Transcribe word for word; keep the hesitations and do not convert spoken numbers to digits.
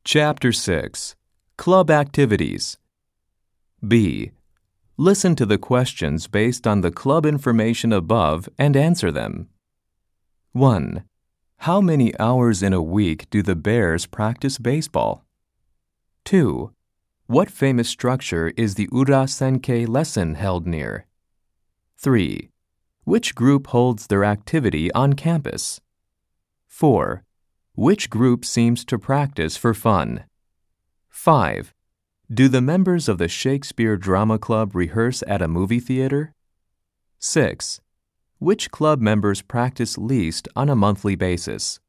Chapter six. Club Activities. B. Listen to the questions based on the club information above and answer them. one. How many hours in a week do the Bears practice baseball? two. What famous structure is the Ura Senkei lesson held near? three. Which group holds their activity on campus? four. Which group seems to practice for fun? five. Do the members of the Shakespeare Drama Club rehearse at a movie theater? six. Which club members practice least on a monthly basis?